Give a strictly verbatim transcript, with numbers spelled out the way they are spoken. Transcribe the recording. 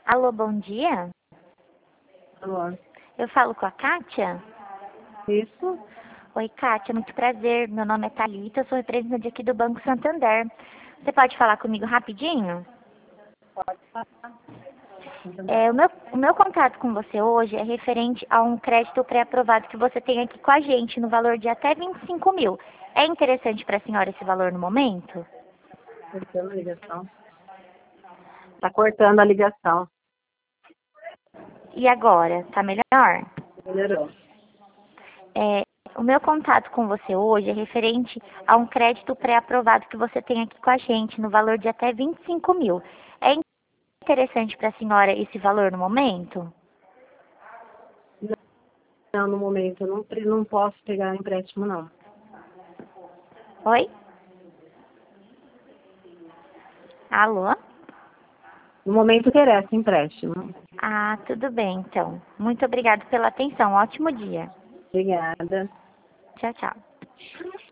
Alô, bom dia. Alô. Eu falo com a Kátia? Isso? Oi, Kátia, muito prazer. Meu nome é Thalita, eu sou representante aqui do Banco Santander. Você pode falar comigo rapidinho? Pode falar. É, o, meu, o meu contato com você hoje é referente a um crédito pré-aprovado que você tem aqui com a gente, no valor de até vinte e cinco mil. É interessante para a senhora esse valor no momento? Cortando a ligação. Tá cortando a ligação. E agora, tá melhor? Melhorou. É, o meu contato com você hoje é referente a um crédito pré-aprovado que você tem aqui com a gente, no valor de até vinte e cinco mil. É interessante para a senhora esse valor no momento? Não, no momento eu não, pre- não posso pegar empréstimo, não. Oi? Alô? No momento interessa empréstimo. Ah, tudo bem, então. Muito obrigada pela atenção. Ótimo dia. Obrigada. Tchau, tchau.